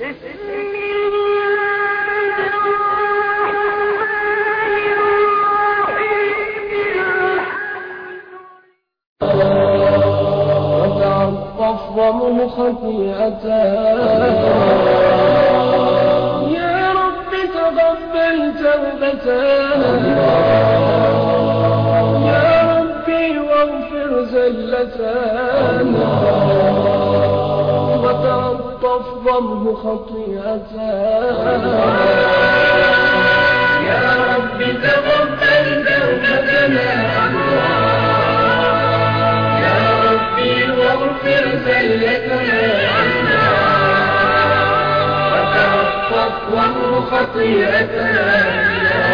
وتعظمه خطيئتان يا رب تقبل توبتان يا ربي واغفر زلتان وتعطف ضمه خطيئتان يا رب تقبل توبتنا يا ربي واغفر زلتنا وتعطف ضمه خطيئتان.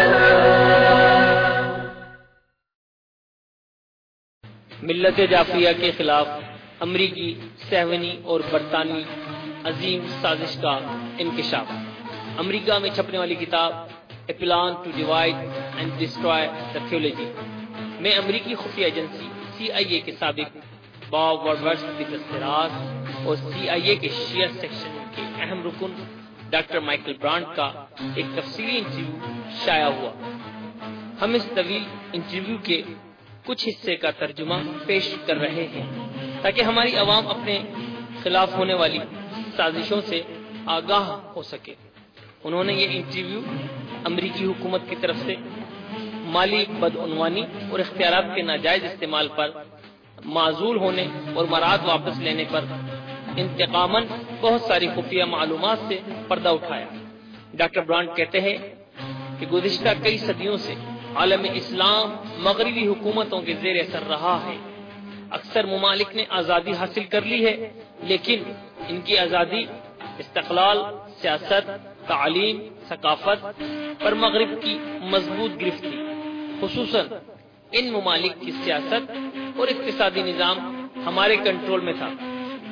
ملت جعفریہ کے خلاف امریکی، صہیونی اور برطانوی عظیم سازش کا انکشاف. امریکہ میں چھپنے والی کتاب a plan to divide and destroy the theology میں امریکی خفیہ ایجنسی CIA کے سابق باب وڈورث کی تذکرات اور CIA کے شیعہ سیکشن کے اہم رکن ڈاکٹر مائیکل برانٹ کا ایک تفصیلی انٹرویو شائع ہوا. ہم اس طویل انٹرویو کے کچھ حصے کا ترجمہ پیش کر رہے ہیں تاکہ ہماری عوام اپنے خلاف ہونے والی سازشوں سے آگاہ ہو سکے. انہوں نے یہ انٹرویو امریکی حکومت کی طرف سے مالی بدعنوانی اور اختیارات کے ناجائز استعمال پر معزول ہونے اور مراد واپس لینے پر انتقاماً بہت ساری خفیہ معلومات سے پردہ اٹھایا. ڈاکٹر برانٹ کہتے ہیں کہ گزشتہ کئی صدیوں سے عالم اسلام مغربی حکومتوں کے زیر اثر رہا ہے. اکثر ممالک نے آزادی حاصل کر لی ہے لیکن ان کی آزادی، استقلال، سیاست، تعلیم، ثقافت پر مغرب کی مضبوط گرفت تھی. خصوصاً ان ممالک کی سیاست اور اقتصادی نظام ہمارے کنٹرول میں تھا.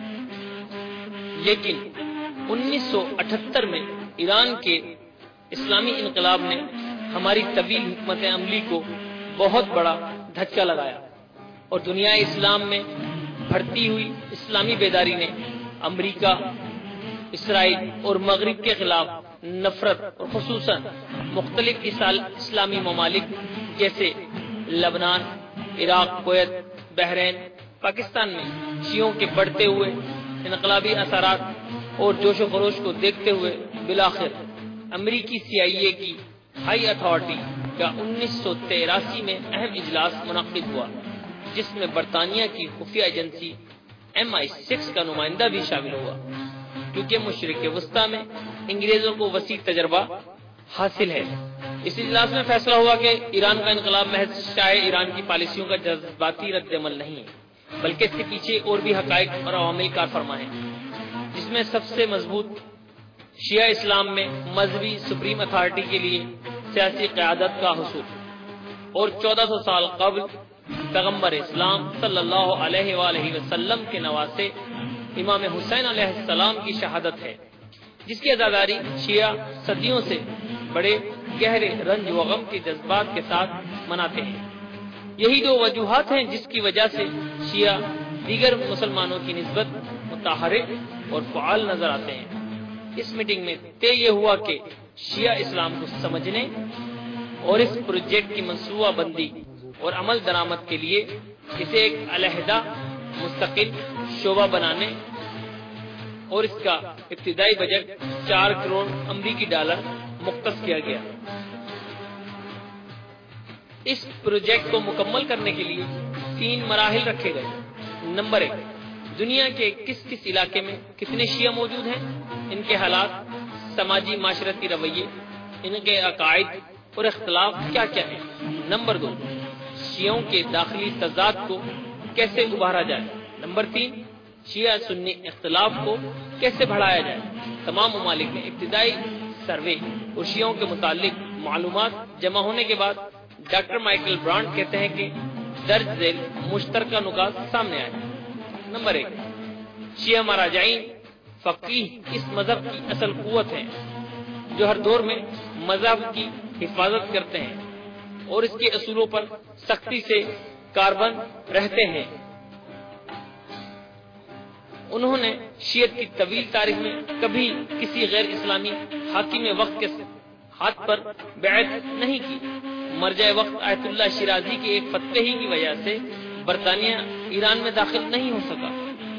لیکن 1978 میں ایران کے اسلامی انقلاب نے ہماری طویل حکمت عملی کو بہت بڑا دھچکا لگایا اور دنیا اسلام میں بڑھتی ہوئی اسلامی بیداری نے امریکہ، اسرائیل اور مغرب کے خلاف نفرت اور خصوصاً مختلف اسلامی ممالک جیسے لبنان، عراق، کویت، بحرین، پاکستان میں شیعوں کے بڑھتے ہوئے انقلابی اثرات اور جوش و خروش کو دیکھتے ہوئے بالآخر امریکی CIA کی ہائی اتھارٹی کا 1983 میں اہم اجلاس منعقد ہوا جس میں برطانیہ کی خفیہ ایجنسی MI6 کا نمائندہ بھی شامل ہوا. کیونکہ مشرق وسطی میں انگریزوں کو وسیع تجربہ حاصل ہے، اس اجلاس میں فیصلہ ہوا کہ ایران کا انقلاب محض شاہ ایران کی پالیسیوں کا جذباتی رد عمل نہیں ہے بلکہ اس کے پیچھے اور بھی حقائق اور عوامل کار فرما ہیں، جس میں سب سے مضبوط شیعہ اسلام میں مذہبی سپریم اتھارٹی کے لیے سیاسی قیادت کا حصول اور 1400 سال قبل پیغمبر اسلام صلی اللہ علیہ وآلہ وسلم کے نواسے امام حسین علیہ السلام کی شہادت ہے، جس کی عزاداری شیعہ صدیوں سے بڑے گہرے رنج و غم کے جذبات کے ساتھ مناتے ہیں. یہی دو وجوہات ہیں جس کی وجہ سے شیعہ دیگر مسلمانوں کی نسبت متحرک اور فعال نظر آتے ہیں. اس میٹنگ میں طے یہ ہوا کہ شیعہ اسلام کو سمجھنے اور اس پروجیکٹ کی منصوبہ بندی اور عمل درآمد کے لیے اسے ایک علیحدہ مستقل شعبہ بنانے اور اس کا ابتدائی بجٹ 4 کروڑ امریکی ڈالر مختص کیا گیا. اس پروجیکٹ کو مکمل کرنے کے لیے 3 مراحل رکھے گئے. نمبر 1، دنیا کے کس کس علاقے میں کتنے شیعہ موجود ہیں، ان کے حالات، سماجی معاشرتی رویے، ان کے عقائد اور اختلاف کیا کیا ہیں. نمبر 2، شیعوں کے داخلی تضاد کو کیسے ابھارا جائے. نمبر 3، شیعہ سنی اختلاف کو کیسے بڑھایا جائے. تمام ممالک میں ابتدائی سروے اور شیعوں کے متعلق معلومات جمع ہونے کے بعد ڈاکٹر مائیکل برانٹ کہتے ہیں کہ درج ذیل مشترکہ نکات سامنے آئے. نمبر 1، شیعہ مراجعین فقیہ اس مذہب کی اصل قوت ہیں جو ہر دور میں مذہب کی حفاظت کرتے ہیں اور اس کے اصولوں پر سختی سے کاربند رہتے ہیں انہوں نے شیعت کی طویل تاریخ میں کبھی کسی غیر اسلامی حاکم وقت کے ہاتھ پر بیعت نہیں کی۔ مرجع وقت آیت اللہ شیرازی کے ایک فتوے ہی کی وجہ سے برطانیہ ایران میں داخل نہیں ہو سکا۔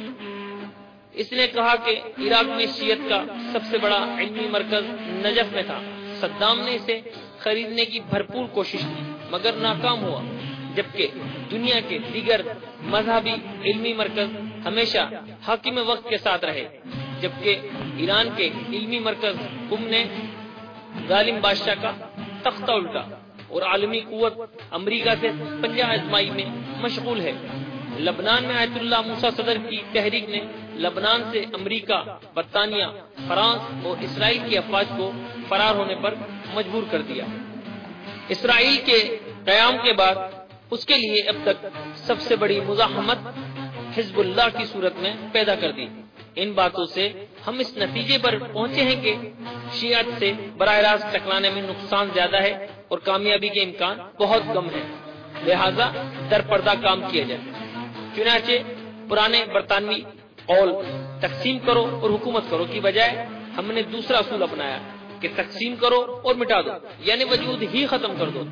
اس نے کہا کہ عراق میں شیعت کا سب سے بڑا علمی مرکز نجف میں تھا۔ صدام نے اسے خریدنے کی بھرپور کوشش کی مگر ناکام ہوا، جبکہ دنیا کے دیگر مذہبی علمی مرکز ہمیشہ حاکم وقت کے ساتھ رہے، جبکہ ایران کے علمی مرکز قم نے ظالم بادشاہ کا تختہ الٹا اور عالمی قوت امریکہ سے پنجہ آزمائی میں مشغول ہے۔ لبنان میں آیت اللہ موسیٰ صدر کی تحریک نے لبنان سے امریکہ، برطانیہ، فرانس اور اسرائیل کی افواج کو فرار ہونے پر مجبور کر دیا۔ اسرائیل کے قیام کے بعد اس کے لیے اب تک سب سے بڑی مزاحمت حزب اللہ کی صورت میں پیدا کر دی۔ ان باتوں سے ہم اس نتیجے پر پہنچے ہیں کہ شیعت سے براہ راست ٹکرانے میں نقصان زیادہ ہے اور کامیابی کے امکان بہت کم ہے، لہذا در پردہ کام کیا جائے۔ چنانچہ پرانے برطانوی قول تقسیم کرو اور حکومت کرو کی بجائے ہم نے دوسرا اصول اپنایا کہ تقسیم کرو اور مٹا دو، یعنی وجود ہی ختم کر دو۔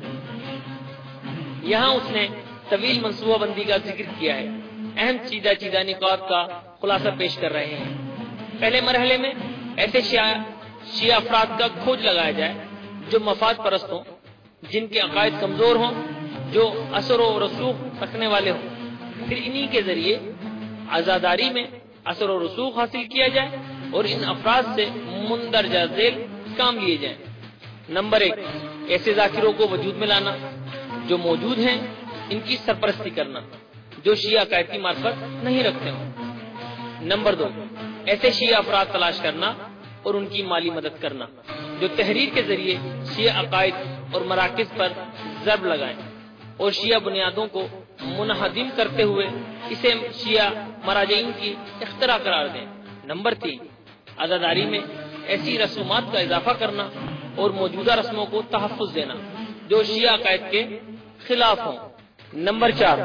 یہاں اس نے طویل منصوبہ بندی کا ذکر کیا ہے۔ اہم چیدہ نکات کا خلاصہ پیش کر رہے ہیں۔ پہلے مرحلے میں ایسے شیعہ افراد کا کھوج لگایا جائے جو مفاد پرست ہوں، جن کے عقائد کمزور ہوں، جو اثر و رسوخ رکھنے والے ہوں، پھر انہی کے ذریعے عزاداری میں اثر و رسوخ حاصل کیا جائے اور ان افراد سے مندرجہ ذیل کام لیے جائیں۔ نمبر 1، ایسے ذاکروں کو وجود میں لانا جو موجود ہیں، ان کی سرپرستی کرنا جو شیعہ عقائد کی معرفت نہیں رکھتے ہوں۔ نمبر 2، ایسے شیعہ افراد تلاش کرنا اور ان کی مالی مدد کرنا جو تحریر کے ذریعے شیعہ عقائد اور مراکز پر ضرب لگائیں اور شیعہ بنیادوں کو منہدم کرتے ہوئے اسے شیعہ مراجعین کی اختراع قرار دیں۔ نمبر 3، عزاداری میں ایسی رسومات کا اضافہ کرنا اور موجودہ رسموں کو تحفظ دینا جو شیعہ عقائد کے خلاف ہوں۔ نمبر 4،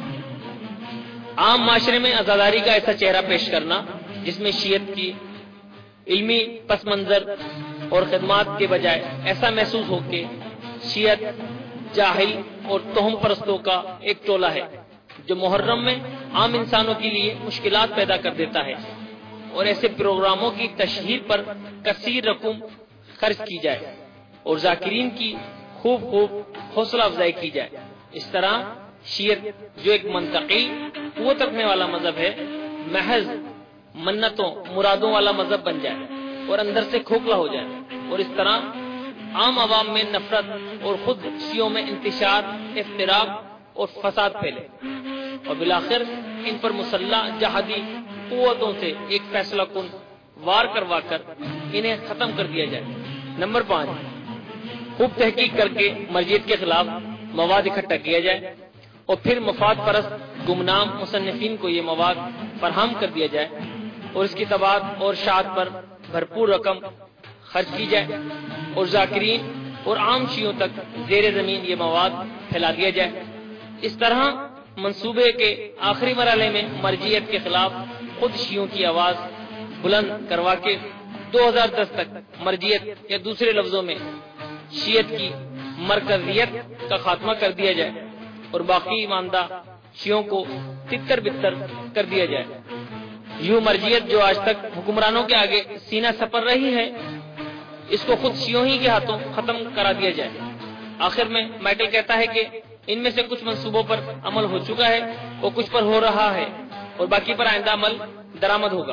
عام معاشرے میں عزاداری کا ایسا چہرہ پیش کرنا جس میں شیعت کی علمی پس منظر اور خدمات کے بجائے ایسا محسوس ہو کہ شیعت جاہل اور توہم پرستوں کا ایک ٹولہ ہے جو محرم میں عام انسانوں کے لیے مشکلات پیدا کر دیتا ہے، اور ایسے پروگراموں کی تشہیر پر کثیر رقم خرچ کی جائے اور ذاکرین کی خوب حوصلہ افزائی کی جائے۔ اس طرح شیعت جو ایک منطقی قوت رکھنے والا مذہب ہے، محض منتوں مرادوں والا مذہب بن جائے اور اندر سے کھوکھلا ہو جائے، اور اس طرح عام عوام میں نفرت اور خود شیعوں میں انتشار، افتراق اور فساد پھیلے، اور بالآخر ان پر مسلح جہادی قوتوں سے ایک فیصلہ کن وار کروا کر انہیں ختم کر دیا جائے۔ نمبر 5، خوب تحقیق کر کے مرجعیت کے خلاف مواد اکٹھا کیا جائے اور پھر مفاد پرست گمنام مصنفین کو یہ مواد فراہم کر دیا جائے اور اس کی طباعت اور شاعت پر بھرپور رقم خرچ کی جائے اور ذاکرین اور عام شیعوں تک زیر زمین یہ مواد پھیلا دیا جائے۔ اس طرح منصوبے کے آخری مرحلے میں مرجعیت کے خلاف خود شیعوں کی آواز بلند کروا کے 2010 تک مرجعیت یا دوسرے لفظوں میں شیعت کی مرکزیت کا خاتمہ کر دیا جائے اور باقی ماندہ شیعوں کو تتر بتر کر دیا جائے۔ یوں مرجعیت جو آج تک حکمرانوں کے آگے سینہ سپر رہی ہے، اس کو خود شیعوں ہی کے ہاتھوں ختم کرا دیا جائے۔ آخر میں مائیکل کہتا ہے کہ ان میں سے کچھ منصوبوں پر عمل ہو چکا ہے اور کچھ پر ہو رہا ہے اور باقی پر آئندہ عمل درآمد ہوگا۔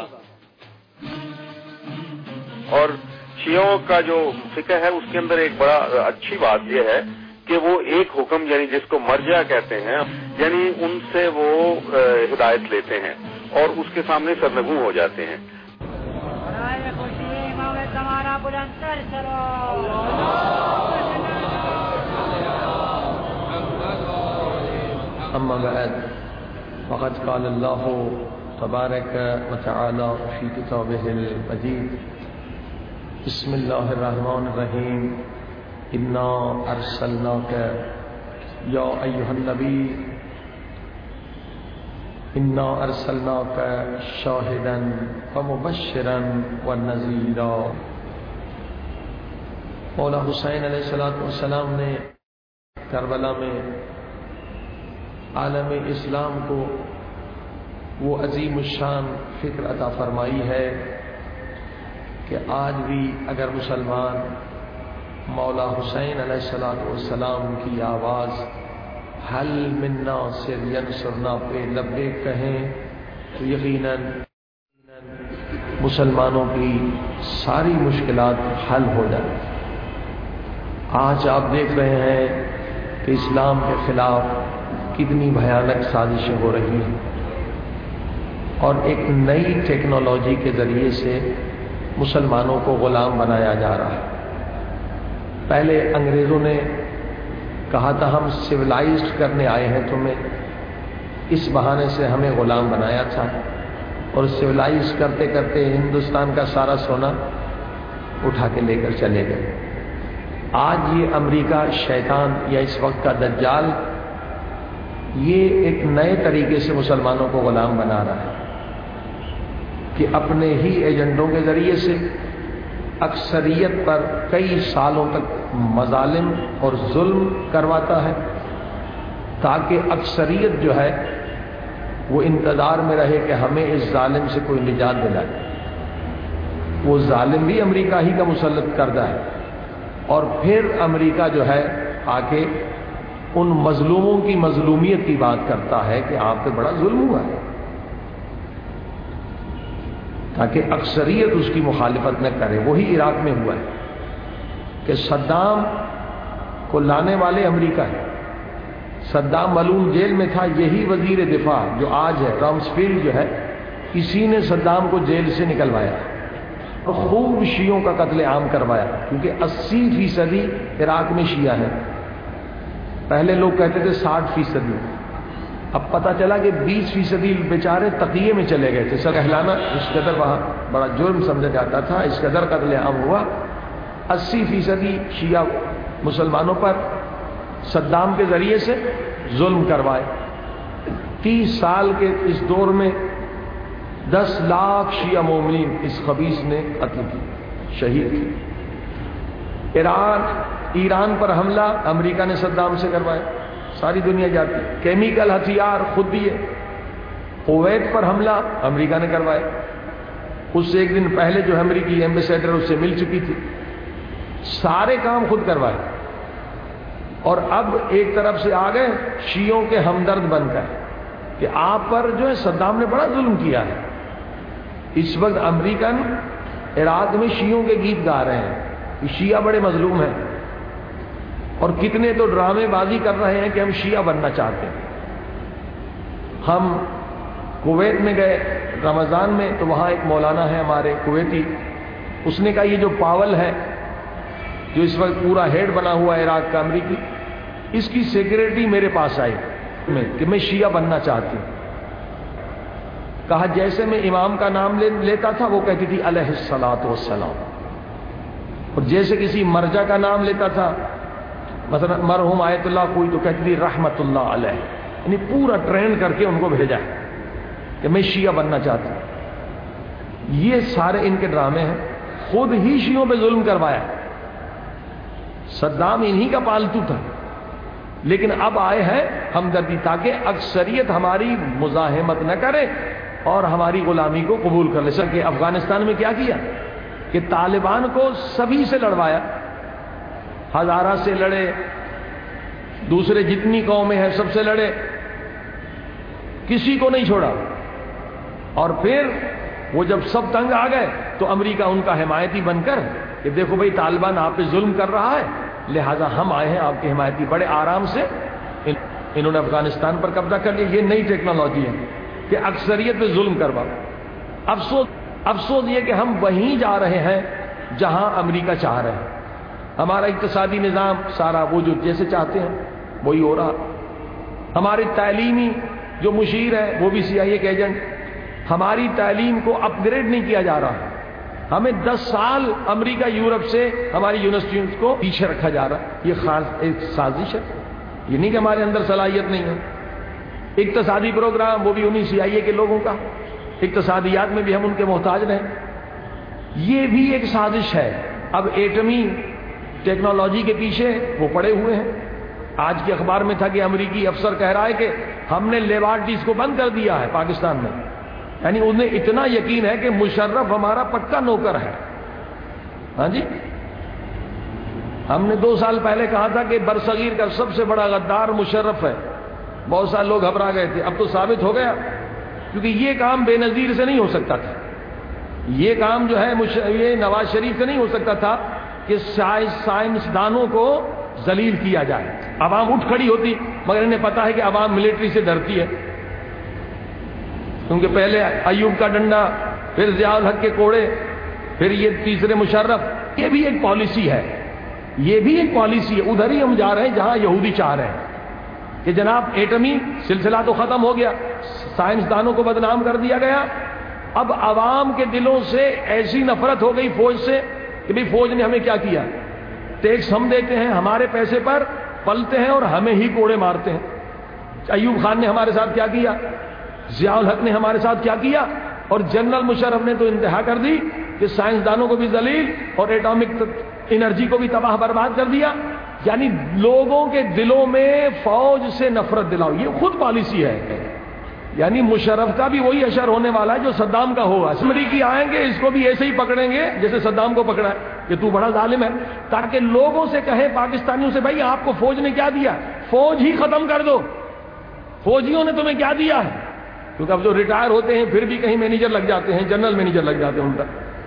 اور شیعوں کا جو فقہ ہے اس کے اندر ایک بڑا اچھی بات یہ ہے کہ وہ ایک حکم یعنی جس کو مرجع کہتے ہیں، یعنی ان سے وہ ہدایت لیتے ہیں اور اس کے سامنے سرنگوں ہو جاتے ہیں۔ اما بعد فقد قال الله تبارك وتعالى في كتابه المجيد بسم الله الرحمن الرحيم انا ارسلناك يا ايها النبي انا ارسلناک شاہدا ومبشرا ونذیرا۔ مولا حسین علیہ السلام نے کربلا میں عالم اسلام کو وہ عظیم الشان فکر عطا فرمائی ہے کہ آج بھی اگر مسلمان مولا حسین علیہ السلام کی آواز حل من ناصر ینصرنا پہ لبیک کہیں تو یقیناً مسلمانوں کی ساری مشکلات حل ہو جائیں۔ آج آپ دیکھ رہے ہیں کہ اسلام کے خلاف کتنی بھیانک سازشیں ہو رہی ہیں، اور ایک نئی ٹیکنالوجی کے ذریعے سے مسلمانوں کو غلام بنایا جا رہا ہے۔ پہلے انگریزوں نے کہا تھا ہم سویلائزڈ کرنے آئے ہیں تمہیں، اس بہانے سے ہمیں غلام بنایا تھا، اور سویلائز کرتے کرتے ہندوستان کا سارا سونا اٹھا کے لے کر چلے گئے۔ آج یہ امریکہ شیطان یا اس وقت کا دجال یہ ایک نئے طریقے سے مسلمانوں کو غلام بنا رہا ہے کہ اپنے ہی ایجنڈوں کے ذریعے سے اکثریت پر کئی سالوں تک مظالم اور ظلم کرواتا ہے، تاکہ اکثریت جو ہے وہ انتظار میں رہے کہ ہمیں اس ظالم سے کوئی نجات دلائے۔ وہ ظالم بھی امریکہ ہی کا مسلط کردہ ہے، اور پھر امریکہ جو ہے آ کے ان مظلوموں کی مظلومیت کی بات کرتا ہے کہ آپ پہ بڑا ظلم ہوا ہے، تاکہ اکثریت اس کی مخالفت نہ کرے۔ وہی عراق میں ہوا ہے کہ صدام کو لانے والے امریکہ ہے۔ صدام ملعون جیل میں تھا، یہی وزیر دفاع جو آج ہے رامسفیلڈ جو ہے، اسی نے صدام کو جیل سے نکلوایا اور خوب شیعوں کا قتل عام کروایا، کیونکہ 80% عراق میں شیعہ ہیں۔ پہلے لوگ کہتے تھے 60%، اب پتہ چلا کہ 20% بیچارے تقیے میں چلے گئے تھے۔ سر کہلانا اس قدر وہاں بڑا جرم سمجھا جاتا تھا، اس قدر قتل عام ہوا۔ 80% شیعہ مسلمانوں پر صدام کے ذریعے سے ظلم کروائے۔ 30 سال کے اس دور میں 10 لاکھ شیعہ مومنین اس خبیث نے قتل کی، شہید کی۔ ایران پر حملہ امریکہ نے صدام سے کروایا، ساری دنیا جاتی۔ کیمیکل ہتھیار خود دیے۔ کویت پر حملہ امریکہ نے کروایا، اس سے ایک دن پہلے جو امریکی ایمبیسیڈر اس سے مل چکی تھی۔ سارے کام خود کروائے، اور اب ایک طرف سے آ گئے شیعوں کے ہمدرد بن کر کہ آپ پر جو ہے صدام نے بڑا ظلم کیا ہے۔ اس وقت امریکن عراق میں شیعوں کے گیت گا رہے ہیں کہ شیعہ بڑے مظلوم ہیں، اور کتنے تو ڈرامے بازی کر رہے ہیں کہ ہم شیعہ بننا چاہتے ہیں۔ ہم کویت میں گئے رمضان میں، تو وہاں ایک مولانا ہے ہمارے کویتی، اس نے کہا یہ جو پاول ہے جو اس وقت پورا ہیڈ بنا ہوا ہے عراق کا امریکی، اس کی سیکریٹری میرے پاس آئی کہ میں شیعہ بننا چاہتی ہوں۔ کہا جیسے میں امام کا نام لیتا تھا وہ کہتی تھی علیہ الصلوۃ والسلام، اور جیسے کسی مرجع کا نام لیتا تھا مثلا مرحوم آیت اللہ کوئی تو کہتی تھی رحمت اللہ علیہ، یعنی پورا ٹرین کر کے ان کو بھیجا ہے کہ میں شیعہ بننا چاہتا ہوں۔ یہ سارے ان کے ڈرامے ہیں، خود ہی شیعوں پہ ظلم کروایا۔ صدام انہی کا پالتو تھا، لیکن اب آئے ہیں ہمدردی تاکہ اکثریت ہماری مزاحمت نہ کرے اور ہماری غلامی کو قبول کر لے سکے۔ افغانستان میں کیا کیا کہ طالبان کو سبھی سے لڑوایا، ہزارہ سے لڑے، دوسرے جتنی قومیں ہیں سب سے لڑے، کسی کو نہیں چھوڑا۔ اور پھر وہ جب سب تنگ آ گئے تو امریکہ ان کا حمایتی بن کر کہ دیکھو بھائی طالبان آپ پہ ظلم کر رہا ہے، لہذا ہم آئے ہیں آپ کے حمایتی۔ بڑے آرام سے انہوں نے افغانستان پر قبضہ کر لیا۔ یہ نئی ٹیکنالوجی ہے کہ اکثریت پہ ظلم کروا۔ افسوس یہ کہ ہم وہیں جا رہے ہیں جہاں امریکہ چاہ رہے ہیں۔ ہمارا اقتصادی نظام سارا وہ جو جیسے چاہتے ہیں وہی ہو رہا۔ ہمارے تعلیمی جو مشیر ہے وہ بھی CIA کے ایجنٹ۔ ہماری تعلیم کو اپ گریڈ نہیں کیا جا رہا، ہمیں 10 سال امریکہ یورپ سے ہماری یونیورسٹیوں کو پیچھے رکھا جا رہا۔ یہ خاص ایک سازش ہے، یہ نہیں کہ ہمارے اندر صلاحیت نہیں ہے۔ اقتصادی پروگرام وہ بھی انہی CIA کے لوگوں کا، اقتصادیات میں بھی ہم ان کے محتاج رہے. یہ بھی ایک سازش ہے. اب ایٹمی ٹیکنالوجی کے پیچھے وہ پڑے ہوئے ہیں. آج کے اخبار میں تھا کہ امریکی افسر کہہ رہا ہے کہ ہم نے لیبارٹریز کو بند کر دیا ہے پاکستان میں. یعنی انہیں اتنا یقین ہے کہ مشرف ہمارا پکا نوکر ہے. ہاں جی، ہم نے 2 سال پہلے کہا تھا کہ برصغیر کا سب سے بڑا غدار مشرف ہے. بہت سارے لوگ گھبرا گئے تھے. اب تو ثابت ہو گیا، کیونکہ یہ کام بے نظیر سے نہیں ہو سکتا تھا. یہ کام جو ہے یہ نواز شریف سے نہیں ہو سکتا تھا کہ سائنسدانوں کو ذلیل کیا جائے. عوام اٹھ کھڑی ہوتی، مگر انہیں پتا ہے کہ عوام ملٹری سے ڈرتی ہے. کیونکہ پہلے ایوب کا ڈنڈا، پھر ضیاء الحق کے کوڑے، پھر یہ تیسرے مشرف. یہ بھی ایک پالیسی ہے، یہ بھی ایک پالیسی ہے. ادھر ہی ہم جا رہے ہیں جہاں یہودی چاہ رہے ہیں کہ جناب ایٹمی سلسلہ تو ختم ہو گیا، سائنسدانوں کو بدنام کر دیا گیا. اب عوام کے دلوں سے ایسی نفرت ہو گئی فوج سے کہ بھئی فوج نے ہمیں کیا کیا، ٹیکس ہم دیتے ہیں، ہمارے پیسے پر پلتے ہیں اور ہمیں ہی کوڑے مارتے ہیں. ایوب خان نے ہمارے ساتھ کیا کیا، ضیاء الحق نے ہمارے ساتھ کیا کیا، اور جنرل مشرف نے تو انتہا کر دی کہ سائنسدانوں کو بھی ذلیل اور ایٹامک انرجی کو بھی تباہ برباد کر دیا. یعنی لوگوں کے دلوں میں فوج سے نفرت دلاؤ، یہ خود پالیسی ہے. یعنی مشرف کا بھی وہی اشر ہونے والا ہے جو صدام کا ہوگا. امریکی آئیں گے اس کو بھی ایسے ہی پکڑیں گے جیسے صدام کو پکڑا ہے کہ تو بڑا ظالم ہے، تاکہ لوگوں سے کہیں پاکستانیوں سے بھائی آپ کو فوج نے کیا دیا، فوج ہی ختم کر دو، فوجیوں نے تمہیں کیا دیا ہے. کیونکہ اب جو ریٹائر ہوتے ہیں پھر بھی کہیں مینیجر لگ جاتے ہیں، جنرل مینیجر لگ جاتے ہیں ان کا.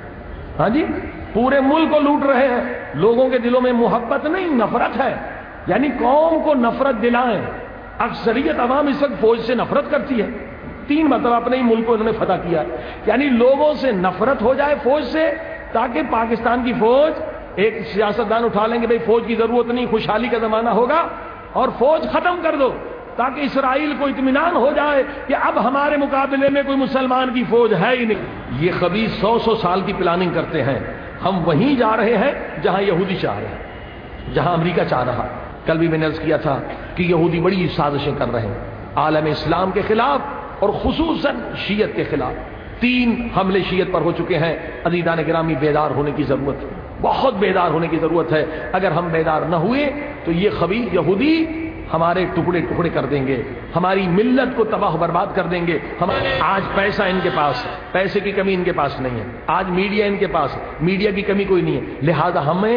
ہاں جی، پورے ملک کو لوٹ رہے ہیں. لوگوں کے دلوں میں محبت نہیں، نفرت ہے. یعنی قوم کو نفرت دلائیں. اکثریت عوام اس وقت فوج سے نفرت کرتی ہے. 3 مرتبہ اپنے ہی ملک کو انہوں نے فتح کیا. یعنی لوگوں سے نفرت ہو جائے فوج سے، تاکہ پاکستان کی فوج، ایک سیاستدان اٹھا لیں گے بھئی فوج کی ضرورت نہیں، خوشحالی کا زمانہ ہوگا اور فوج ختم کر دو، تاکہ اسرائیل کو اطمینان ہو جائے کہ اب ہمارے مقابلے میں کوئی مسلمان کی فوج ہے ہی نہیں. یہ خبیث 100 سال کی پلاننگ کرتے ہیں. ہم وہیں جا رہے ہیں جہاں یہودی چاہ رہے ہیں، جہاں امریکہ چاہ رہا. کل بھی میں نے عرض کیا تھا کہ یہودی بڑی سازشیں کر رہے ہیں عالم اسلام کے خلاف اور خصوصاً شیعت کے خلاف. 3 حملے شیعت پر ہو چکے ہیں. عزیزان گرامی، بیدار ہونے کی ضرورت ہے، بہت بیدار ہونے کی ضرورت ہے. اگر ہم بیدار نہ ہوئے تو یہ خبیث یہودی ہمارے ٹکڑے ٹکڑے کر دیں گے، ہماری ملت کو تباہ برباد کر دیں گے. آج پیسہ ان کے پاس، پیسے کی کمی ان کے پاس نہیں ہے. آج میڈیا ان کے پاس، میڈیا کی کمی کوئی نہیں ہے. لہذا ہمیں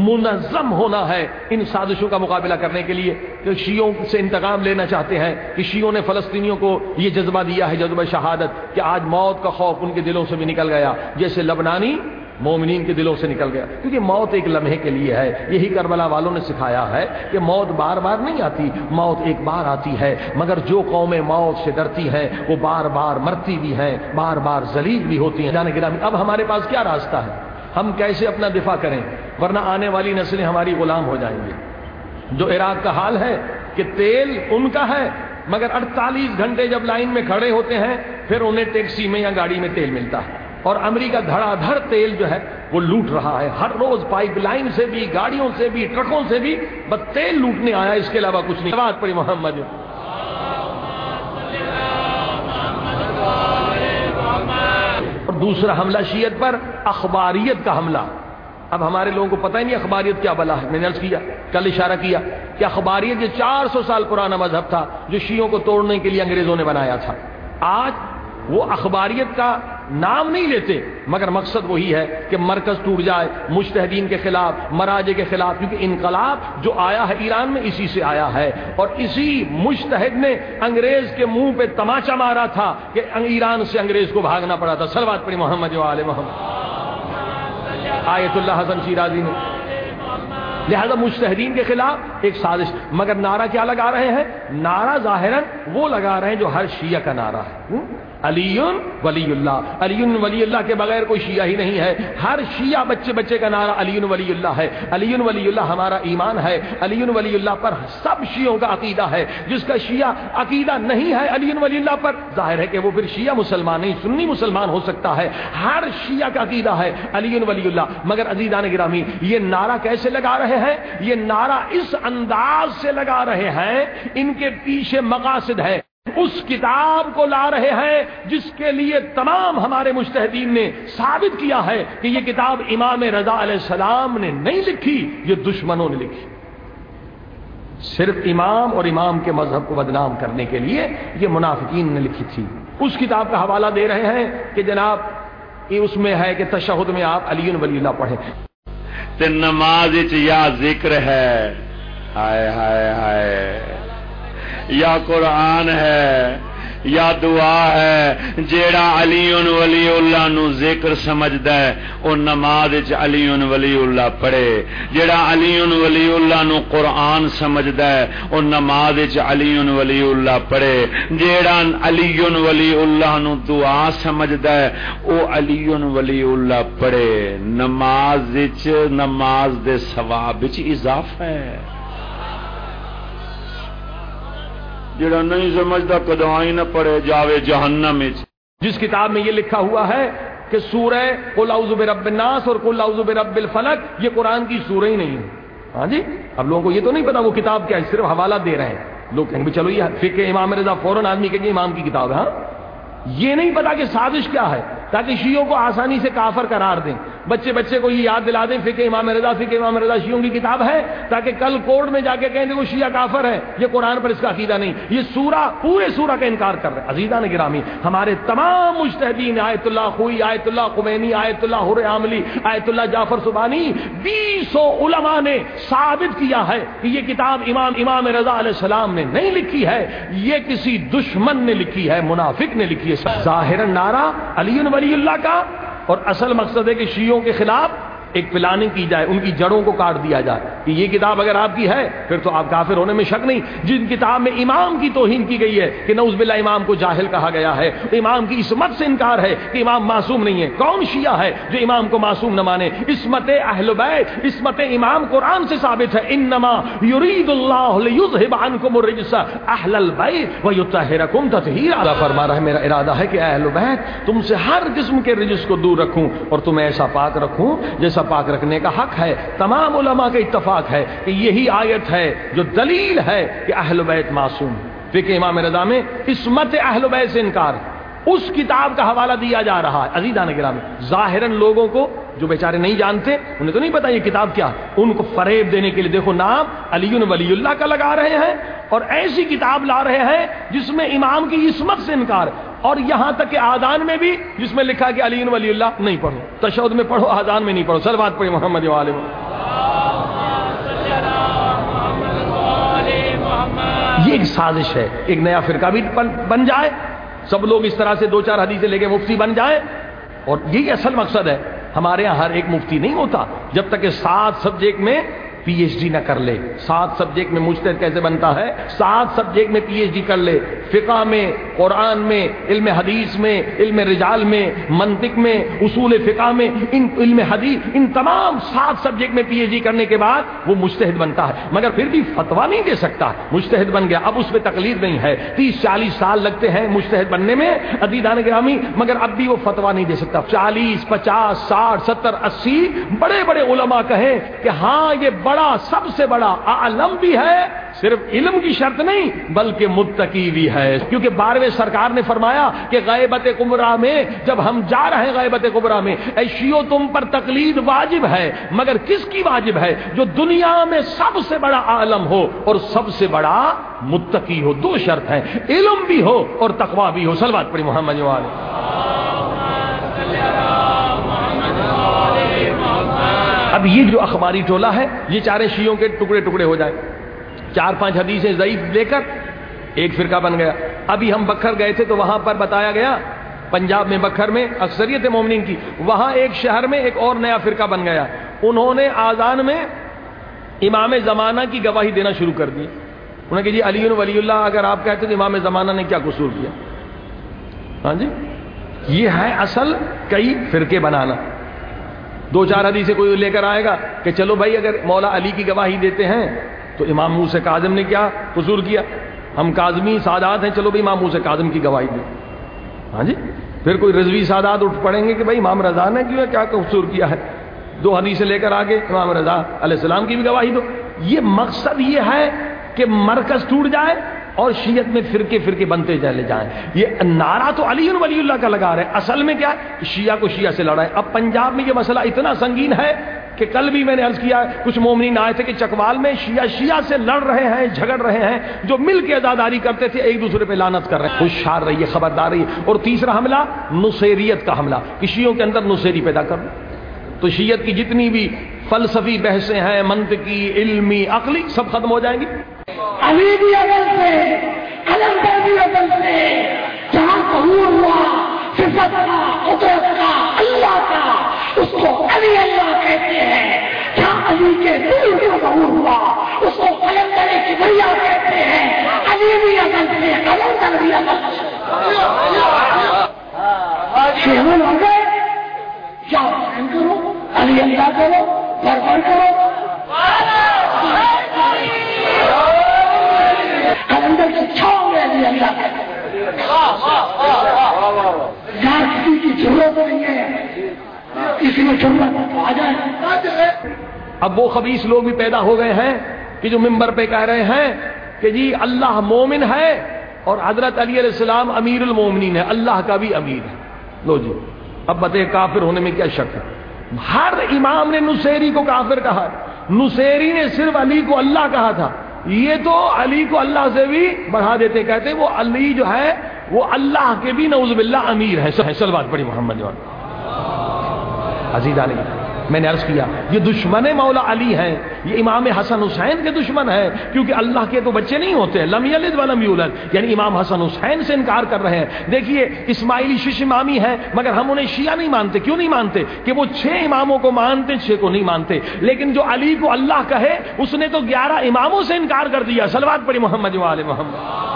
منظم ہونا ہے ان سازشوں کا مقابلہ کرنے کے لیے. کہ شیعوں سے انتقام لینا چاہتے ہیں کہ شیعوں نے فلسطینیوں کو یہ جذبہ دیا ہے، جذبہ شہادت، کہ آج موت کا خوف ان کے دلوں سے بھی نکل گیا، جیسے لبنانی مومنین کے دلوں سے نکل گیا. کیونکہ موت ایک لمحے کے لیے ہے. یہی کربلا والوں نے سکھایا ہے کہ موت بار بار نہیں آتی، موت ایک بار آتی ہے. مگر جو قومیں موت سے ڈرتی ہیں وہ بار بار مرتی بھی ہیں، بار بار ذلیل بھی ہوتی ہیں. جانے گرامی، اب ہمارے پاس کیا راستہ ہے؟ ہم کیسے اپنا دفاع کریں؟ ورنہ آنے والی نسلیں ہماری غلام ہو جائیں گی. جو عراق کا حال ہے کہ تیل ان کا ہے، مگر 48 گھنٹے جب لائن میں کھڑے ہوتے ہیں پھر انہیں ٹیکسی میں یا گاڑی میں تیل ملتا ہے. اور امریکہ دھڑا دھڑ تیل جو ہے وہ لوٹ رہا ہے. ہر روز پائپ لائن سے بھی، گاڑیوں سے بھی، ٹرکوں سے بھی بس تیل لوٹنے آیا، اس کے علاوہ کچھ نہیں. بات پڑی محمد. اور دوسرا حملہ شیعت پر اخباریت کا حملہ. اب ہمارے لوگوں کو پتہ ہی نہیں اخباریت کیا بلا ہے. میں نے عرض کیا، کل اشارہ کیا کہ اخباریت یہ 400 سال پرانا مذہب تھا جو شیعوں کو توڑنے کے لیے انگریزوں نے بنایا تھا. آج وہ اخباریت کا نام نہیں لیتے، مگر مقصد وہی ہے کہ مرکز ٹوٹ جائے، مجتہدین کے خلاف، مراجع کے خلاف. کیونکہ انقلاب جو آیا ہے ایران میں اسی سے آیا ہے، اور اسی مجتہد نے انگریز کے منہ پہ تماچا مارا تھا کہ ایران سے انگریز کو بھاگنا پڑا تھا. صلوات پڑھی محمد و آل محمد. آیت اللہ حسن شیرازی نے. لہذا مجتہدین کے خلاف ایک سازش. مگر نعرہ کیا لگا رہے ہیں؟ نعرہ ظاہراً وہ لگا رہے ہیں جو ہر شیعہ کا نعرہ ہے، علی ولی اللہ. علی ولی اللہ کے بغیر کوئی شیعہ ہی نہیں ہے. ہر شیعہ بچے بچے کا نعرہ علی ولی اللہ ہے. علی ولی اللہ ہمارا ایمان ہے. علی ولی اللہ پر سب شیعوں کا عقیدہ ہے. جس کا شیعہ عقیدہ نہیں ہے علی ولی اللہ پر، ظاہر ہے کہ وہ پھر شیعہ مسلمان نہیں، سنی مسلمان ہو سکتا ہے. ہر شیعہ کا عقیدہ ہے علی ولی اللہ. مگر عزیزان گرامی، یہ نعرہ کیسے لگا رہے ہیں؟ یہ نعرہ اس انداز سے لگا رہے ہیں، ان کے پیچھے مقاصد ہے. اس کتاب کو لا رہے ہیں جس کے لیے تمام ہمارے مجتہدین نے ثابت کیا ہے کہ یہ کتاب امام رضا علیہ السلام نے نہیں لکھی، یہ دشمنوں نے لکھی، صرف امام اور امام کے مذہب کو بدنام کرنے کے لیے یہ منافقین نے لکھی تھی۔ اس کتاب کا حوالہ دے رہے ہیں کہ جناب یہ اس میں ہے کہ تشہد میں آپ علی ولی اللہ پڑھیں، تے نماز وچ یا ذکر ہے، ہائے ہائے ہائے، یا قرآن ہے یا دعا ہے، جیڑا علی ولی اللہ نو ذکر سمجھدا ہے او نماز وچ علی ولی اللہ پڑھے، جیڑا علی ولی اللہ نو قرآن سمجھدا ہے او نماز وچ علی ولی اللہ پڑھے، جیڑا علی ولی اللہ نو دعا سمجھدا ہے او علی ولی اللہ پڑھے۔ نماز وچ نماز دے ثواب وچ اضافہ ہے۔ جڑا نہیں سمجھدا کدائی نہ پڑے جاوے جہنم وچ۔ جس کتاب میں یہ لکھا ہوا ہے کہ سورہ قل اعوذ برب الناس اور قل اعوذ برب الفلق یہ قرآن کی سورہ ہی نہیں ہے۔ ہاں جی، اب لوگوں کو یہ تو نہیں پتا وہ کتاب کیا ہے، صرف حوالہ دے رہے ہیں۔ لوگ کہیں گے چلو یہ فقہ امام رضا، فوراً آدمی کہیں گے امام کی کتاب ہے۔ ہاں، یہ نہیں پتا کہ سازش کیا ہے تاکہ شیعوں کو آسانی سے کافر قرار دیں۔ بچے کو یہ یاد دلا دیں فقہ امام رضا شیعوں کی کتاب ہے، تاکہ کل کورٹ میں جا کے کہیں وہ شیعہ کافر ہے، یہ قرآن پر اس کا عقیدہ نہیں، یہ سورہ پورے سورہ کا انکار کر رہے ہیں۔ عزیزان گرامی، ہمارے تمام مجتہدین، آیت اللہ خوئی، آیت اللہ خمینی، آیت اللہ حر عاملی، آیت اللہ جعفر سبحانی، 200 علماء نے ثابت کیا ہے کہ یہ کتاب امام رضا علیہ السلام نے نہیں لکھی ہے، یہ کسی دشمن نے لکھی ہے، منافق نے لکھی ہے۔ ظاہراً نعرہ علی ولی اللہ کا، اور اصل مقصد ہے کہ شیعوں کے خلاف ایک پلاننگ کی جائے، ان کی جڑوں کو کاٹ دیا جائے کہ یہ کتاب اگر آپ کی ہے پھر تو آپ کافر ہونے میں شک نہیں۔ جن کتاب میں امام کی توہین کی گئی ہے کہ نعوذ باللہ امام کو جاہل کہا گیا ہے، امام کی عصمت سے انکار ہے کہ امام معصوم نہیں ہے، کون شیعہ ہے جو امام کو معصوم نہ مانے؟ عصمت اہل بیت، عصمت امام قرآن سے ثابت ہے، انما یرید اللہ لیذھب عنکم الرجس اہل البیت ویطہرکم تطہیرا۔ اللہ فرما رہا ہے میرا ارادہ ہے کہ اہل بیت تم سے ہر قسم کے رجس کو دور رکھوں اور تمہیں ایسا پاک رکھوں جیسا پاک رکھنے کا حق ہے۔ تمام علماء کا اتفاق ہے کہ یہی آیت ہے جو دلیل ہے کہ اہل بیت معصوم۔ فقہ امام رضا میں عصمت اہل بیت سے انکار ہے، اس کتاب کا حوالہ دیا جا رہا ہے۔ عزیزان گرامی، ظاہراً لوگوں کو جو بیچارے نہیں جانتے، انہیں تو نہیں پتا یہ کتاب کیا، ان کو فریب دینے کے لیے دیکھو نام علی ولی اللہ کا لگا رہے ہیں اور ایسی کتاب لا رہے ہیں جس میں امام کی عصمت سے انکار، اور یہاں تک کہ آذان میں بھی جس میں لکھا کہ علی ولی اللہ نہیں پڑھو، تشہد میں پڑھو، آذان میں نہیں پڑھو۔ صلوات پڑھیں محمد و آل محمد۔ یہ ایک سازش ہے، ایک نیا فرقہ بھی بن جائے، سب لوگ اس طرح سے 2-4 حدیثیں لے کے مفتی بن جائیں، اور یہی اصل مقصد ہے۔ ہمارے ہاں ہر ایک مفتی نہیں ہوتا جب تک کہ 7 سبجیکٹ میں پی ایچ ڈی نہ کر لے۔ 7 سبجیکٹ میں مجتہد کیسے بنتا ہے؟ 7 سبجیکٹ میں پی ایچ ڈی کر لے، فقہ میں، قرآن میں، علم حدیث میں، علم رجال میں، منطق میں، اصول فقہ میں، علم حدیث، ان تمام 7 سبجیکٹ میں پی ایچ ڈی کرنے کے بعد وہ مجتہد بنتا ہے، مگر پھر بھی فتویٰ نہیں دے سکتا۔ مجتہد بن گیا، اب اس پہ تقلید نہیں ہے، 30-40 سال لگتے ہیں مجتہد بننے میں عزیزان گرامی، مگر اب بھی وہ فتویٰ نہیں دے سکتا۔ 40، 50، 60، 70، 80 بڑے بڑے علماء کہیں کہ ہاں یہ بڑا سب سے بڑا عالم بھی ہے، صرف علم کی شرط نہیں بلکہ متقی بھی ہے، کیونکہ 12ویں سرکار نے فرمایا کہ غیبت کبریٰ میں جب ہم جا رہے ہیں غیبت کبریٰ میں، اے شیعو تم پر تقلید واجب ہے، مگر کس کی واجب ہے؟ جو دنیا میں سب سے بڑا عالم ہو اور سب سے بڑا متقی ہو۔ 2 شرط ہیں، علم بھی ہو اور تقویٰ بھی ہو۔ صلوات پڑھی محمد و آل۔ اب یہ جو اخباری ٹولہ ہے یہ چارے شیعوں کے ٹکڑے ٹکڑے ہو جائے، 4-5 حدیثیں ضعیف لے کر ایک فرقہ بن گیا۔ ابھی ہم بکھر گئے تھے تو وہاں پر بتایا گیا، پنجاب میں بکھر میں اکثریت مومنین کی، وہاں ایک شہر میں ایک اور نیا فرقہ بن گیا، انہوں نے آذان میں امام زمانہ کی گواہی دینا شروع کر دی۔ انہوں نے کہا جی علی ولی اللہ اگر آپ کہتے تو امام زمانہ نے کیا قصور کیا؟ ہاں جی، یہ ہے اصل کئی فرقے بنانا۔ 2-4 حدیثیں کوئی لے کر آئے گا کہ چلو بھائی اگر مولا علی کی گواہی دیتے ہیں تو امام موسیٰ کاظم نے کیا قصور کیا؟ ہم کاظمی سادات ہیں، چلو بھائی امام موسیٰ کاظم کی گواہی دیں۔ ہاں جی، پھر کوئی رضوی سادات اٹھ پڑیں گے کہ بھائی امام رضا نے کیا قصور کیا ہے، 2 حدیثیں لے کر آگے امام رضا علیہ السلام کی بھی گواہی دو۔ یہ مقصد یہ ہے کہ مرکز ٹوٹ جائے اور شیعت میں فرقے فرقے بنتے چلے جائیں. یہ نعرہ تو علی ولی اللہ کا لگا رہے ہیں، اصل میں کیا ہے؟ شیعہ کو شیعہ سے لڑائیں. اب پنجاب میں یہ مسئلہ اتنا سنگین ہے کہ کل بھی میں نے عرض کیا کچھ مومنین آئے تھے کہ چکوال میں شیعہ سے لڑ رہے ہیں، جھگڑ رہے ہیں، جو مل کے عزاداری کرتے تھے ایک دوسرے پہ لعنت کر رہے ہیں. ہوشیار رہیے، خبردار رہیے. اور تیسرا حملہ نصیریت کا حملہ، کہ شیعوں کے اندر نصیری پیدا کر دو. تو شیعت کی جتنی بھی فلسفی بحثیں ہیں، منطقی، علمی، عقلی، سب ختم ہو جائیں گی. علی بھی اگر سے کلندر بھی اگر سے جہاں ظہور ہوا صفت کا، قدرت کا، اللہ کا، اس کو علی اللہ کہتے ہیں. جہاں علی کے دل کا ظہور ہوا اس کو کلندر کی بھیا کہتے ہیں. علی بھی اگر سے کلندر بھی اگر سے شیخون ہو گئے یا حسین کرو، علی اللہ کرو، بربر کرو. کلندر سے چھاؤ گے علی اللہ کرو. یہاں کسی کی ضرورت نہیں ہے، کسی میں ضرورت ہے تو آ جائے. اب وہ خبیث لوگ بھی پیدا ہو گئے ہیں کہ جو منبر پہ کہہ رہے ہیں کہ جی اللہ مومن ہے اور حضرت علی علیہ السلام امیر المومنین ہے، اللہ کا بھی امیر ہے. لو جی اب بتے کافر ہونے میں کیا شک ہے؟ ہر امام نے نصیری کو کافر کہا. نصیری نے صرف علی کو اللہ کہا تھا، یہ تو علی کو اللہ سے بھی بڑھا دیتے، کہتے وہ علی جو ہے وہ اللہ کے بھی نعوذ باللہ امیر ہے. صلوات پڑھی محمد عزیزان. میں نے عرض کیا یہ دشمن مولا علی ہیں، یہ امام حسن حسین کے دشمن ہیں، کیونکہ اللہ کے تو بچے نہیں ہوتے، لم یلد ولم یولد، یعنی امام حسن حسین سے انکار کر رہے ہیں. دیکھیے اسماعیلی شش امامی ہیں مگر ہم انہیں شیعہ نہیں مانتے. کیوں نہیں مانتے؟ کہ وہ 6 اماموں کو مانتے، 6 کو نہیں مانتے. لیکن جو علی کو اللہ کہے اس نے تو 11 اماموں سے انکار کر دیا. صلوات پڑھی محمد وآل محمد.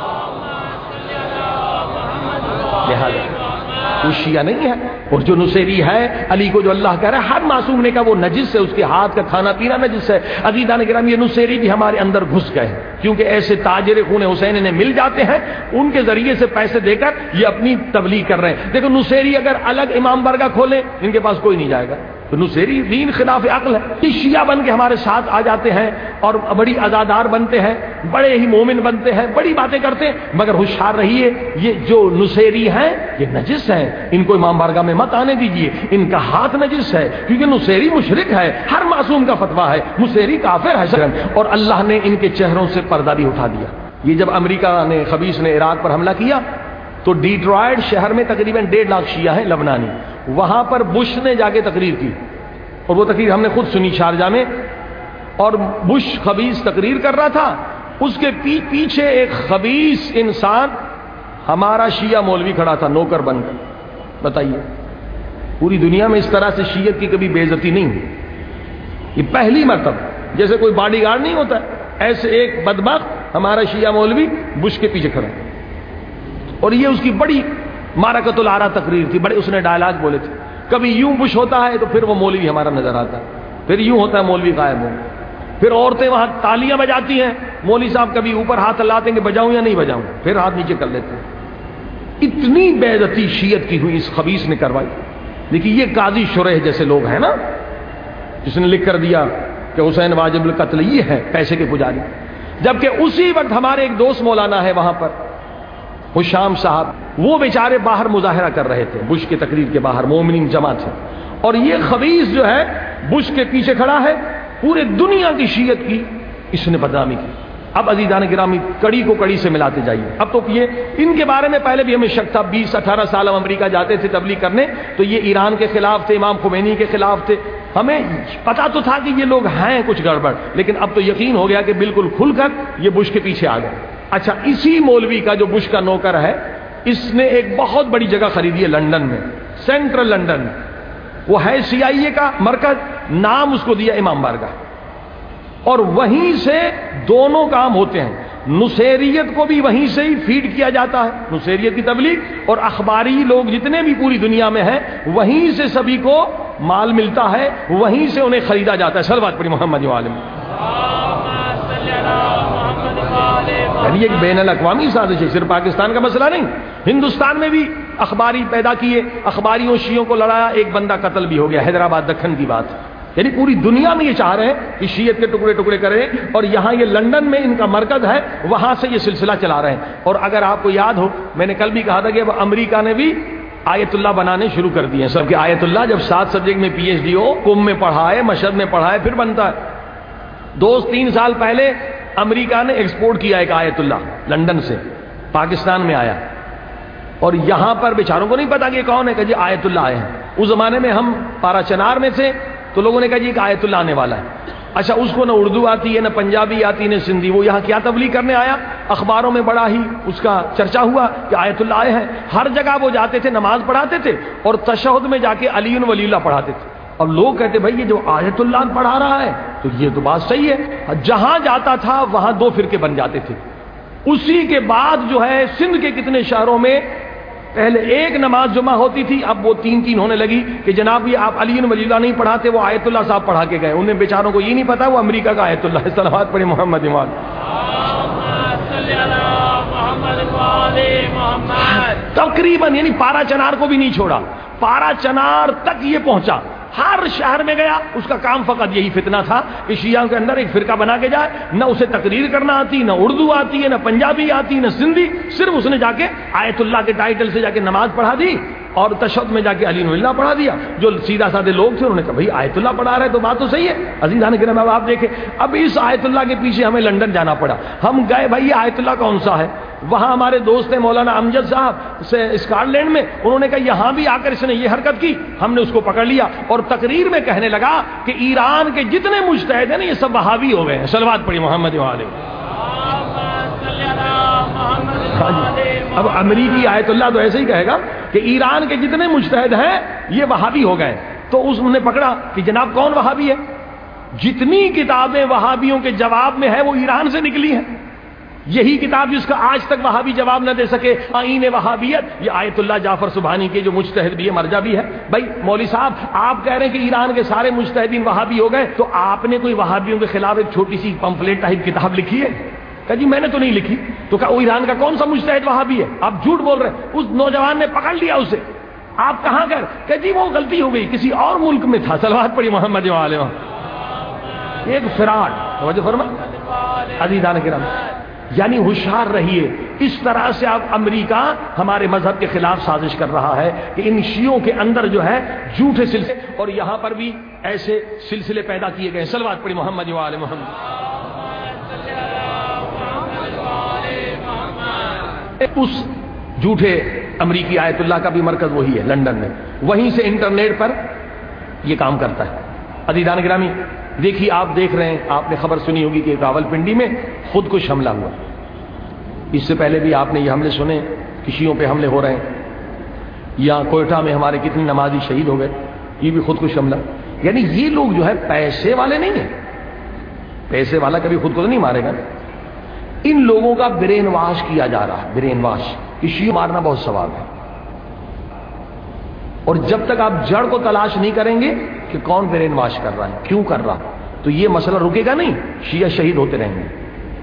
لہذا وہ شیعہ نہیں ہے. اور جو نصیری ہے علی کو جو اللہ کہہ رہا ہے، ہر معصوم نے کہا وہ نجس ہے، اس کے ہاتھ کا کھانا پینا نجس ہے. عزیزان کرام یہ نصیری بھی ہمارے اندر گھس گئے ہیں، کیونکہ ایسے تاجر خون حسین نے مل جاتے ہیں، ان کے ذریعے سے پیسے دے کر یہ اپنی تبلیغ کر رہے ہیں. دیکھو نصیری اگر الگ امام برگاہ کھولیں ان کے پاس کوئی نہیں جائے گا. تو نصیری دین خلاف عقل ہے. یہ شیعہ بن کے ہمارے ساتھ آ جاتے ہیں اور بڑی عزادار بنتے ہیں، بڑے ہی مومن بنتے ہیں، بڑی باتیں کرتے ہیں. مگر ہوشیار رہیے یہ جو نصیری ہیں یہ نجس ہیں، ان کو امام بارگاہ میں مت آنے دیجیے. ان کا ہاتھ نجس ہے کیونکہ نصیری مشرک ہے، ہر معصوم کا فتویٰ ہے نصیری کافر ہے. اور اللہ نے ان کے چہروں سے پردہ بھی اٹھا دیا. یہ جب امریکہ نے خبیث نے عراق پر حملہ کیا تو ڈیٹرائٹ شہر میں تقریباً 1.5 لاکھ شیعہ ہیں لبنانی. وہاں پر بش نے جا کے تقریر کی اور وہ تقریر ہم نے خود سنی شارجہ میں. اور بش خبیث تقریر کر رہا تھا، اس کے پیچھے ایک خبیث انسان ہمارا شیعہ مولوی کھڑا تھا نوکر بن کر. بتائیے پوری دنیا میں اس طرح سے شیعت کی کبھی بے عزتی نہیں ہوئی. یہ پہلی مرتبہ، جیسے کوئی باڈی گارڈ نہیں ہوتا ایسے ایک بدبخت ہمارا شیعہ مولوی بش کے پیچھے کھڑا. اور یہ اس کی بڑی معرکۃ العرا تقریر تھی، بڑے اس نے ڈائلاگ بولے تھے. کبھی یوں بش ہوتا ہے تو پھر وہ مولوی ہمارا نظر آتا ہے، پھر یوں ہوتا ہے مولوی غائب ہو. پھر عورتیں وہاں تالیاں بجاتی ہیں، مولوی صاحب کبھی اوپر ہاتھ ہلاتے ہیں کہ بجاؤں یا نہیں بجاؤں، پھر ہاتھ نیچے کر لیتے ہیں. اتنی بے عزتی شیعت کی ہوئی اس خبیث نے کروائی. دیکھیے یہ قاضی شریح جیسے لوگ ہیں نا، جس نے لکھ کر دیا کہ حسین واجب القتل، یہ ہے پیسے کے پجاری. جبکہ اسی وقت ہمارے ایک دوست مولانا ہے وہاں پر حشام صاحب، وہ بیچارے باہر مظاہرہ کر رہے تھے بش کی تقریر کے باہر، مومنین جمع تھے. اور یہ خبیث جو ہے بش کے پیچھے کھڑا ہے، پورے دنیا کی شیعت کی اس نے بدنامی کی. اب عزیزان گرامی کڑی کو کڑی سے ملاتے جائیے. اب تو یہ ان کے بارے میں پہلے بھی ہمیں شک تھا. 20-18 سال ہم امریکہ جاتے تھے تبلیغ کرنے تو یہ ایران کے خلاف تھے، امام خمینی کے خلاف تھے. ہمیں پتا تو تھا کہ یہ لوگ ہیں کچھ گڑبڑ، لیکن اب تو یقین ہو گیا کہ بالکل کھل کر یہ بش کے پیچھے آ گئے. اچھا اسی مولوی کا جو بش کا نوکر ہے، اس نے ایک بہت بڑی جگہ خریدی ہے لندن میں، سینٹرل لندن. وہ ہے CIA کا مرکز، نام اس کو دیا امام بارگاہ. اور وہیں سے دونوں کام ہوتے ہیں. نصیریت کو بھی وہیں سے ہی فیڈ کیا جاتا ہے، نصیریت کی تبلیغ، اور اخباری لوگ جتنے بھی پوری دنیا میں ہیں وہیں سے سبھی کو مال ملتا ہے، وہیں سے انہیں خریدا جاتا ہے. صلوات پڑھی محمد عالم. یعنی ایک بین الاقوامی سازش ہے، صرف پاکستان کا مسئلہ نہیں. ہندوستان میں بھی اخباری پیدا کیے، اخباریوں شیعوں کو لڑایا، ایک بندہ قتل بھی ہو گیا. حیدرآباد دکن کی بات. یعنی پوری دنیا میں یہ چاہ رہے ہیں کہ شیعت کے ٹکڑے ٹکڑے کریں، اور یہاں یہ لندن میں ان کا مرکز ہے، وہاں سے یہ سلسلہ چلا رہے ہیں۔ اور اگر آپ کو یاد ہو، میں نے کل بھی کہا تھا کہ اب امریکہ نے بھی آیت اللہ بنانے شروع کر دیے ہیں سب کے۔ آیت اللہ جب 7 سبجیکٹ میں پی ایچ ڈی ہو، قم میں پڑھائے، مشہد میں پڑھائے، پھر بنتا ہے۔ 2-3 سال پہلے امریکہ نے ایکسپورٹ کیا ایک آیت اللہ لندن سے، پاکستان میں آیا، اور یہاں پر بیچاروں کو نہیں پتا کہ یہ کون ہے، کہ جی آیت اللہ آئے ہیں۔ اس زمانے میں ہم پارا چنار میں تھے تو لوگوں نے کہا جی ایک آیت اللہ آنے والا ہے۔ اچھا، اس کو نہ اردو آتی ہے، نہ پنجابی آتی، نہ سندھی، وہ یہاں کیا تبلیغ کرنے آیا؟ اخباروں میں بڑا ہی اس کا چرچا ہوا کہ آیت اللہ آئے ہیں۔ ہر جگہ وہ جاتے تھے، نماز پڑھاتے تھے، اور تشہد میں جا کے علی ولی اللہ پڑھاتے تھے۔ اب لوگ کہتے بھائی یہ جو آیت اللہ پڑھا رہا ہے تو یہ تو بات صحیح ہے۔ جہاں جاتا تھا وہاں 2 فرقے بن جاتے تھے۔ اسی کے بعد جو ہے سندھ کے کتنے شہروں میں پہلے ایک نماز جمعہ ہوتی تھی، اب وہ 3 ہونے لگی کہ جناب یہ آپ علی ولی اللہ نہیں پڑھاتے، وہ آیت اللہ صاحب پڑھا کے گئے۔ انہیں بیچاروں کو یہ نہیں پتا وہ امریکہ کا آیت اللہ ہے۔ صلوات پڑھیں محمد امام۔ تقریباً یعنی پارا چنار کو بھی نہیں چھوڑا، پارا چنار تک یہ پہنچا، ہر شہر میں گیا۔ اس کا کام فقط یہی فتنہ تھا کہ شیعہ کے اندر ایک فرقہ بنا کے جائے، نہ اسے تقریر کرنا آتی، نہ اردو آتی ہے، نہ پنجابی آتی، نہ سندھی، صرف اس نے جا کے آیت اللہ کے ٹائٹل سے جا کے نماز پڑھا دی، اور تشہد میں جا کے علی اللہ پڑھا دیا۔ جو سیدھا سادے لوگ تھے انہوں نے کہا بھائی آیت اللہ پڑھا رہے تو بات تو صحیح ہے۔ عزیزان کرام اب آپ دیکھیں، اب اس آیت اللہ کے پیچھے ہمیں لندن جانا پڑا۔ ہم گئے بھائی یہ آیت اللہ کون سا ہے؟ وہاں ہمارے دوست ہیں مولانا امجد صاحب سے اسکاٹ لینڈ میں، انہوں نے کہا یہاں بھی آ کر اس نے یہ حرکت کی۔ ہم نے اس کو پکڑ لیا اور تقریر میں کہنے لگا کہ ایران کے جتنے مجتہد ہیں نا یہ سب وہابی ہو گئے ہیں۔ صلوات پڑھی محمد علیہ۔ اب امریکی آیت اللہ تو ایسے ہی کہے گا کہ ایران کے جتنے مجتہد ہیں یہ وہابی ہو گئے۔ تو اس نے پکڑا کہ جناب کون وہابی ہے؟ جتنی کتابیں وہابیوں کے جواب میں ہے وہ ایران سے نکلی ہیں۔ یہی کتاب جس کا آج تک وہابی جواب نہ دے سکے، آئین وہابیت، یہ آیت اللہ جعفر سبحانی کے جو مجتہد بھی ہے، مرجع بھی ہے۔ بھائی مولوی صاحب آپ کہہ رہے ہیں کہ ایران کے سارے مجتہدین وہابی ہو گئے، تو آپ نے کوئی وہابیوں کے خلاف ایک چھوٹی سی پمفلیٹ ٹائپ کتاب لکھی ہے؟ کہا جی میں نے تو نہیں لکھی۔ تو کہا وہ ایران کا کون سا مجتہد وہابی ہے؟ آپ جھوٹ بول رہے ہیں۔ اس نوجوان نے پکڑ لیا اسے، آپ کہاں گئے؟ کہ جی وہ غلطی ہو گئی، کسی اور ملک میں تھا۔ صلوات پڑھی محمد علیہ۔ ایک فراڈ، توجہ فرما عزیزان کرام، یعنی ہوشیار رہیے۔ اس طرح سے اب امریکہ ہمارے مذہب کے خلاف سازش کر رہا ہے کہ ان شیعوں کے اندر جو ہے جھوٹے سلسلے، اور یہاں پر بھی ایسے سلسلے پیدا کیے گئے۔ صلوات پڑھی محمد علیہ محمد۔ اس جھوٹے امریکی آیت اللہ کا بھی مرکز وہی ہے لندن میں، وہیں سے انٹرنیٹ پر یہ کام کرتا ہے۔ عزیزان گرامی دیکھیے، آپ دیکھ رہے ہیں، آپ نے خبر سنی ہوگی کہ راولپنڈی میں خود کش حملہ ہوا۔ اس سے پہلے بھی آپ نے یہ حملے سنے کہ شیعوں پہ حملے ہو رہے ہیں، یا کوئٹہ میں ہمارے کتنے نمازی شہید ہو گئے، یہ بھی خود کش حملہ۔ یعنی یہ لوگ جو ہے پیسے والے نہیں ہیں، پیسے والا کبھی خود کو تو نہیں مارے گا۔ ان لوگوں کا برین واش کیا جا رہا ہے، برین واش، کہ شیعہ مارنا بہت ثواب ہے۔ اور جب تک آپ جڑ کو تلاش نہیں کریں گے کہ کون برین واش کر رہا ہے، کیوں کر رہا، تو یہ مسئلہ رکے گا نہیں، شیعہ شہید ہوتے رہیں گے۔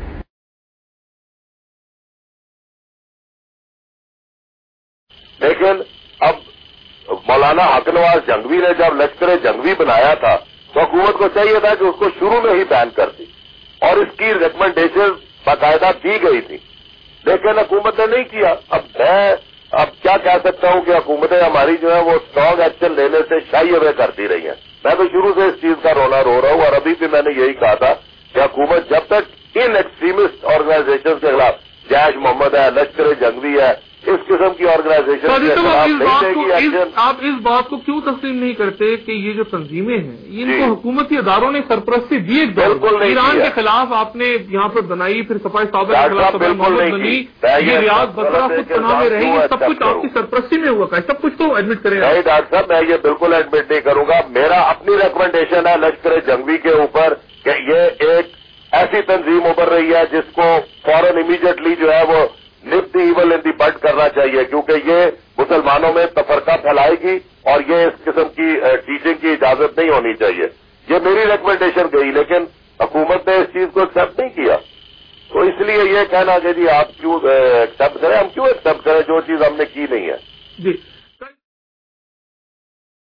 لیکن اب مولانا حق نواز جنگوی نے جب لشکر جنگوی بنایا تھا تو حکومت کو چاہیے تھا کہ اس کو شروع میں ہی بین کر دی، اور اس کی ریکمنڈیشن باقاعدہ دی گئی تھی، لیکن حکومت نے نہیں کیا۔ اب کیا کہہ سکتا ہوں کہ حکومتیں ہماری جو ہے وہ اسٹرانگ ایکشن لینے سے شائی اوے کرتی رہی ہیں۔ میں تو شروع سے اس چیز کا رونا رو رہا ہوں، اور ابھی بھی میں نے یہی کہا تھا کہ حکومت جب تک ان ایکسٹریمسٹ آرگنائزیشن کے خلاف، جیش محمد ہے، لشکر جنگوی ہے، اس قسم کی آرگنائزیشن کے خلاف نہیں دے گی ایکشن۔ آپ اس بات کو کیوں تسلیم نہیں کرتے کہ یہ جو تنظیمیں ہیں ان کو حکومتی اداروں نے سرپرستی دی؟ ایران کے خلاف آپ نے یہاں پر بنائی، پھر صفائی صاحب کے خلاف محمد بنی، یہ ریاض بسرا خود پناہ میں رہی، سب کچھ آپ کی سرپرستی میں ہوا ہے، سب کچھ تو ایڈمٹ کریں۔ نہیں ڈاکٹر صاحب، میں یہ بالکل ایڈمٹ نہیں کروں گا۔ میرا اپنی ریکمنڈیشن ہے لشکر جنگوی کے اوپر کہ یہ ایک ایسی تنظیم ابھر رہی ہے جس کو فوراً امیڈیٹلی جو ہے وہ نپ دی ایول ان دی بڈ کرنا چاہیے، کیونکہ یہ مسلمانوں میں تفرقہ پھیلائے گی اور یہ اس قسم کی ٹیچنگ کی اجازت نہیں ہونی چاہیے۔ یہ میری ریکمنڈیشن گئی، لیکن حکومت نے اس چیز کو ایکسپٹ نہیں کیا، تو اس لیے یہ کہنا کہ جی آپ کیوں ایکسپٹ کریں، ہم کیوں ایکسپٹ کریں جو چیز ہم نے کی نہیں ہے۔ جی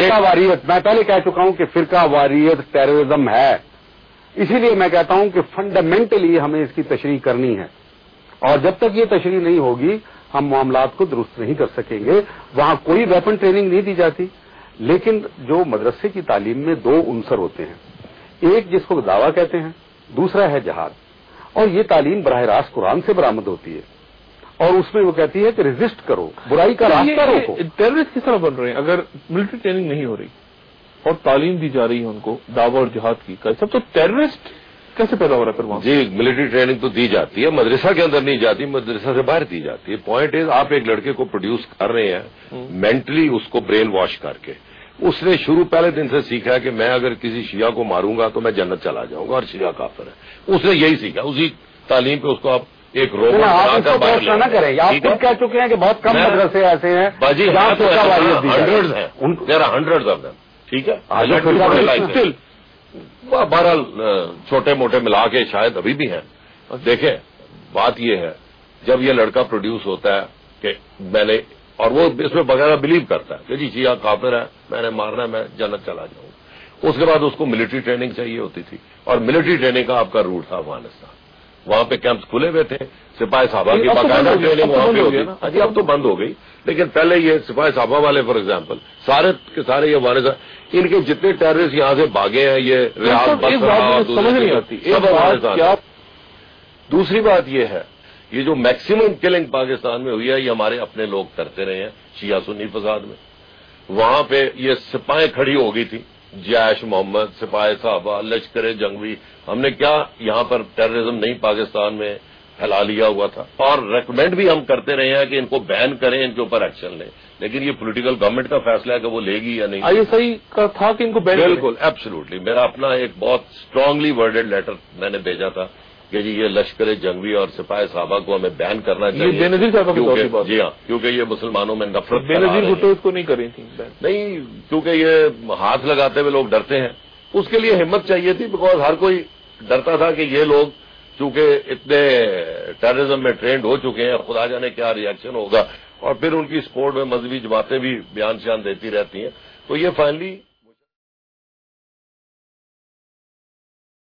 فرقہ واریت، میں پہلے کہہ چکا ہوں کہ فرقہ واریت ٹیررزم ہے، اسی لیے میں کہتا ہوں کہ فنڈامنٹلی ہمیں اس کی تشریح کرنی ہے، اور جب تک یہ تشریح نہیں ہوگی ہم معاملات کو درست نہیں کر سکیں گے۔ وہاں کوئی ویپن ٹریننگ نہیں دی جاتی، لیکن جو مدرسے کی تعلیم میں دو عنصر ہوتے ہیں، ایک جس کو دعویٰ کہتے ہیں، دوسرا ہے جہاد، اور یہ تعلیم براہ راست قرآن سے برآمد ہوتی ہے، اور اس میں وہ کہتی ہے کہ ریزسٹ کرو، برائی کا راستہ روکو۔ ٹیررسٹ کس طرح بن رہے ہیں اگر ملٹری ٹریننگ نہیں ہو رہی اور تعلیم دی جا رہی ہے ان کو دعویٰ اور جہاد کی، سب تو ٹیررسٹ کیسے پیدا ہو رہا ہے پھر وہاں؟ جی ملٹری ٹریننگ تو دی جاتی ہے، مدرسہ کے اندر نہیں جاتی، مدرسہ سے باہر دی جاتی ہے۔ پوائنٹ از آپ ایک لڑکے کو پروڈیوس کر رہے ہیں مینٹلی اس کو برین واش کر کے، اس نے شروع پہلے دن سے سیکھا ہے کہ میں اگر کسی شیعہ کو ماروں گا تو میں جنت چلا جاؤں گا اور شیعہ کافر ہے، اس نے یہی سیکھا، اسی تعلیم پہ اس کو آپ ایک روبوٹ نہ کریں، آپ خود کہہ چکے ہیں کہ بہت کم مدرسے ایسے ہیں باجی ہنڈریڈ ہیں، دیر آر ہنڈریڈ آف دم، ٹھیک ہے، بہرحال چھوٹے موٹے ملا کے شاید ابھی بھی ہیں۔ دیکھیں بات یہ ہے جب یہ لڑکا پروڈیوس ہوتا ہے کہ میں نے، اور وہ اس میں بغیر بلیو کرتا ہے کہ جی شیعہ کافر ہے، میں نے مارنا ہے، میں جنت چلا جاؤں، اس کے بعد اس کو ملٹری ٹریننگ چاہیے ہوتی تھی، اور ملٹری ٹریننگ کا آپ کا روٹ تھا افغانستان، وہاں پہ کیمپس کھلے ہوئے تھے، سپاہی صحابہ کی باقاعدہ ٹریننگ وہاں پہ ہوگی، جی اب تو بند ہو گئی، لیکن پہلے یہ سپاہی صحابہ والے فار ایگزامپل سارے کے سارے یہ افغانستان، ان کے جتنے ٹیررسٹ یہاں سے بھاگے ہیں یہ ریاض سمجھ نہیں آتی۔ دوسری بات یہ ہے یہ جو میکسیمم کلنگ پاکستان میں ہوئی ہے یہ ہمارے اپنے لوگ کرتے رہے ہیں شیعہ سنی فساد میں، وہاں پہ یہ سپاہیں کھڑی ہو گئی تھی، جیش محمد، سپاہی صحابہ، لشکر جنگوی، ہم نے کیا یہاں پر ٹیررزم نہیں پاکستان میں پھیلا لیا ہوا تھا، اور ریکمینڈ بھی ہم کرتے رہے ہیں کہ ان کو بین کریں، ان کے اوپر ایکشن لیں، لیکن یہ پولیٹیکل گورنمنٹ کا فیصلہ ہے کہ وہ لے گی یا نہیں۔ یہ صحیح کا تھا کہ ان کو بین، بالکل ایبسولوٹلی، میرا اپنا ایک بہت اسٹرانگلی ورڈڈ لیٹر میں نے بھیجا تھا کہ جی یہ لشکر جنگوی اور سپاہی صحابہ کو ہمیں بین کرنا چاہیے، بے نظیر صاحب جی ہاں، کیونکہ یہ مسلمانوں میں نفرت، بے نظیر بھٹو اس کو نہیں کری تھی نہیں، کیونکہ یہ ہاتھ لگاتے ہوئے لوگ ڈرتے ہیں، اس کے لیے ہمت چاہیے تھی، بیکاز ہر کوئی ڈرتا تھا کہ یہ لوگ چونکہ اتنے ٹیررزم میں ٹرینڈ ہو چکے ہیں، خدا جانے کیا ری ایکشن ہوگا، اور پھر ان کی سپورٹ میں مذہبی جماعتیں بھی بیان شان دیتی رہتی ہیں، تو یہ فائنلی